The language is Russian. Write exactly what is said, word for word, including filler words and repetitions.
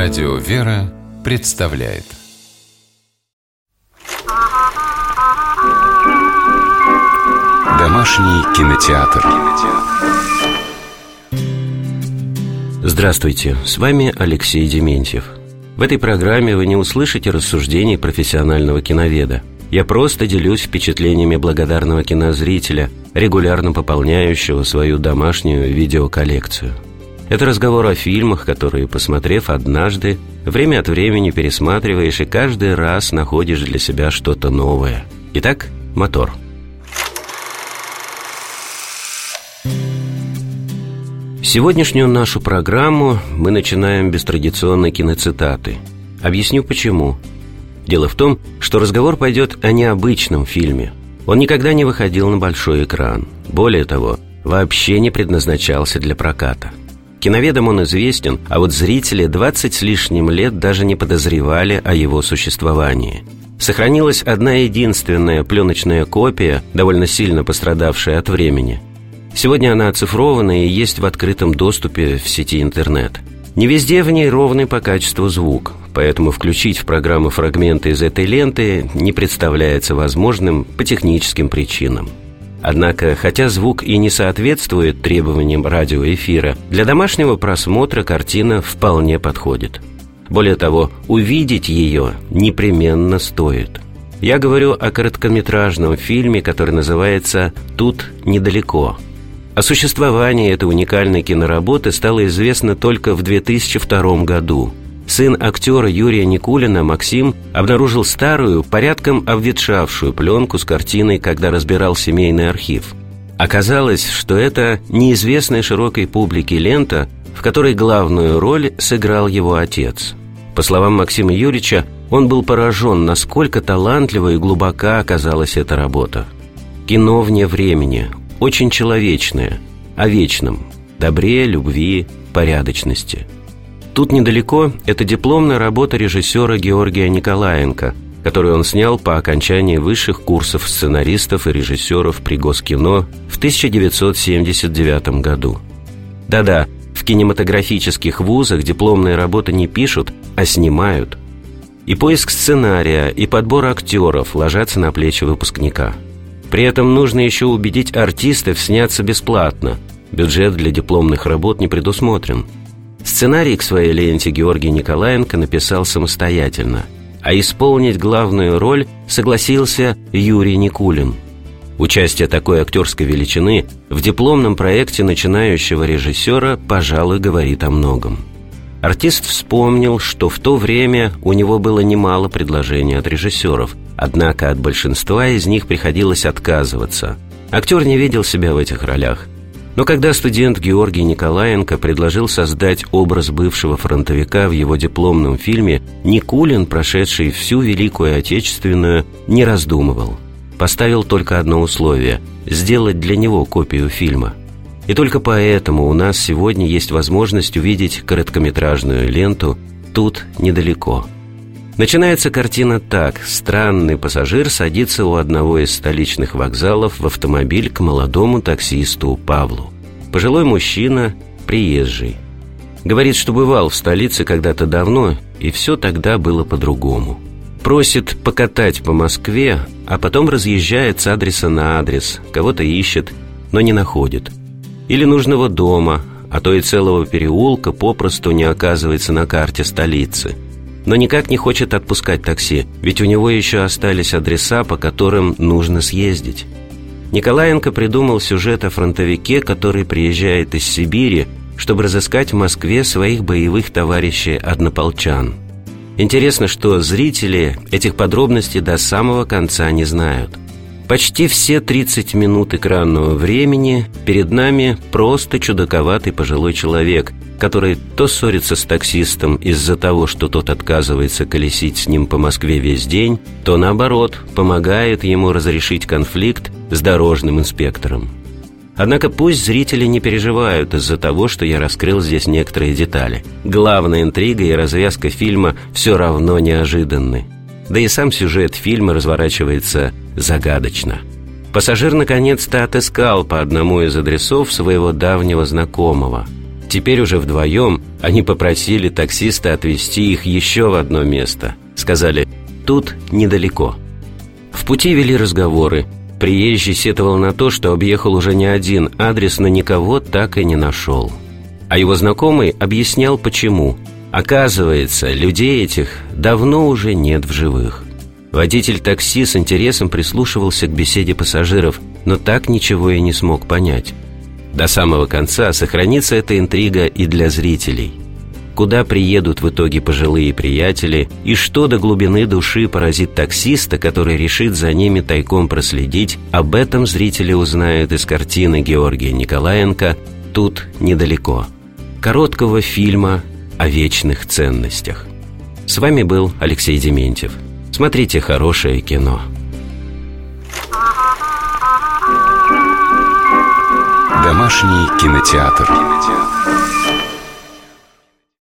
Радио «Вера» представляет Домашний кинотеатр. Здравствуйте, с вами Алексей Дементьев. В этой программе вы не услышите рассуждений профессионального киноведа. Я просто делюсь впечатлениями благодарного кинозрителя, регулярно пополняющего свою домашнюю видеоколлекцию. Это разговор о фильмах, которые, посмотрев однажды, время от времени пересматриваешь и каждый раз находишь для себя что-то новое. Итак, мотор. Сегодняшнюю нашу программу мы начинаем без традиционной киноцитаты. Объясню почему. Дело в том, что разговор пойдет о необычном фильме. Он никогда не выходил на большой экран. Более того, вообще не предназначался для проката. Киноведам он известен, а вот зрители двадцать с лишним лет даже не подозревали о его существовании. Сохранилась одна единственная пленочная копия, довольно сильно пострадавшая от времени. Сегодня она оцифрована и есть в открытом доступе в сети интернет. Не везде в ней ровный по качеству звук, поэтому включить в программу фрагменты из этой ленты не представляется возможным по техническим причинам. Однако, хотя звук и не соответствует требованиям радиоэфира, для домашнего просмотра картина вполне подходит. Более того, увидеть ее непременно стоит. Я говорю о короткометражном фильме, который называется «Тут недалеко». О существовании этой уникальной киноработы стало известно только в две тысячи втором году. Сын актера Юрия Никулина, Максим, обнаружил старую, порядком обветшавшую пленку с картиной, когда разбирал семейный архив. Оказалось, что это неизвестная широкой публике лента, в которой главную роль сыграл его отец. По словам Максима Юрьевича, он был поражен, насколько талантлива и глубока оказалась эта работа. Кино вне времени, очень человечное, о вечном, добре, любви, порядочности. «Тут недалеко» — это дипломная работа режиссера Георгия Николаенко, которую он снял по окончании высших курсов сценаристов и режиссеров при Госкино в тысяча девятьсот семьдесят девятом году. Да-да, в кинематографических вузах дипломные работы не пишут, а снимают. И поиск сценария, и подбор актеров ложатся на плечи выпускника. При этом нужно еще убедить артистов сняться бесплатно. Бюджет для дипломных работ не предусмотрен. Сценарий к своей ленте Георгий Николаенко написал самостоятельно, а исполнить главную роль согласился Юрий Никулин. Участие такой актерской величины в дипломном проекте начинающего режиссера, пожалуй, говорит о многом. Артист вспомнил, что в то время у него было немало предложений от режиссеров, однако от большинства из них приходилось отказываться. Актер не видел себя в этих ролях. Но когда студент Георгий Николаенко предложил создать образ бывшего фронтовика в его дипломном фильме, Никулин, прошедший всю Великую Отечественную, не раздумывал. Поставил только одно условие – сделать для него копию фильма. И только поэтому у нас сегодня есть возможность увидеть короткометражную ленту «Тут недалеко». Начинается картина так. Странный пассажир садится у одного из столичных вокзалов в автомобиль к молодому таксисту Павлу. Пожилой мужчина, приезжий. Говорит, что бывал в столице когда-то давно, и все тогда было по-другому. Просит покатать по Москве, а потом разъезжает с адреса на адрес, кого-то ищет, но не находит. Или нужного дома, а то и целого переулка попросту не оказывается на карте столицы. Но никак не хочет отпускать такси, ведь у него еще остались адреса, по которым нужно съездить. Николаенко придумал сюжет о фронтовике, который приезжает из Сибири, чтобы разыскать в Москве своих боевых товарищей-однополчан. Интересно, что зрители этих подробностей до самого конца не знают. Почти все тридцать минут экранного времени перед нами просто чудаковатый пожилой человек, который то ссорится с таксистом из-за того, что тот отказывается колесить с ним по Москве весь день, то, наоборот, помогает ему разрешить конфликт с дорожным инспектором. Однако пусть зрители не переживают из-за того, что я раскрыл здесь некоторые детали. Главная интрига и развязка фильма все равно неожиданны. Да и сам сюжет фильма разворачивается загадочно. Пассажир наконец-то отыскал по одному из адресов своего давнего знакомого. Теперь уже вдвоем они попросили таксиста отвезти их еще в одно место. Сказали: «Тут недалеко». В пути вели разговоры. Приезжий сетовал на то, что объехал уже не один адрес, но никого так и не нашел. А его знакомый объяснял, почему. Оказывается, людей этих давно уже нет в живых. Водитель такси с интересом прислушивался к беседе пассажиров, но так ничего и не смог понять. До самого конца сохранится эта интрига и для зрителей. Куда приедут в итоге пожилые приятели, и что до глубины души поразит таксиста, который решит за ними тайком проследить, об этом зрители узнают из картины Георгия Николаенко «Тут недалеко», короткого фильма о вечных ценностях. С вами был Алексей Дементьев. Смотрите хорошее кино. Домашний кинотеатр.